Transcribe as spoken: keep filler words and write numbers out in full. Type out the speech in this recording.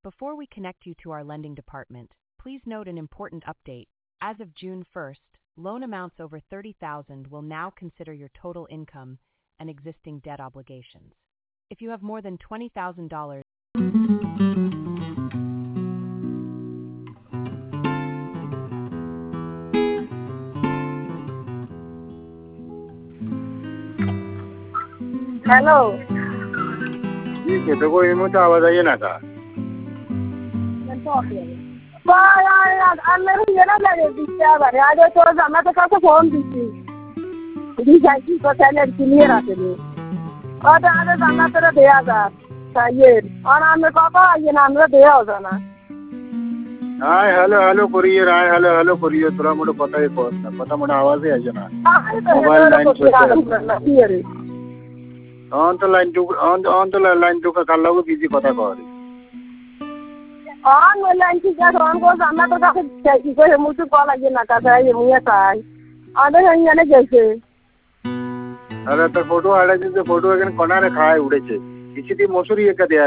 Before we connect you to our lending department, please note an important update. As of June first, loan amounts over thirty thousand dollars will now consider your total income and existing debt obligations. If you have more than twenty thousand dollars, hello ठीक है, तो कोई मुझे आवाज आई ना था। আমি না লাগে দিতে পারে আগে তো জামাতে কাছে ফোন দিছি দিছি কোথায় ক্লিয়ার আছে রে ওটা আগে জামাতে দেয়া যা তাই আর আমি বাবা ইয়ে না আমরা দেয়া যায় না हाय हेलो हेलो करिए हाय हेलो हेलो करिए थोड़ा मोटा पता ही पहुंच ना पता मोटा आवाज ही आ जाना मोबाइल लाइन पे ऑन तो लाइन टू ऑन ऑन तो लाइन टू का कर लो बिजी पता कर on lain kita on ko sama to ka ki ko mutu ko lagi na ka dai mu ya tai ade yang ne jese अरे तो photo आड़े जे photo एखन कोना रे खाए उड़ेছে কিছু দি মসুরি একা দেয়া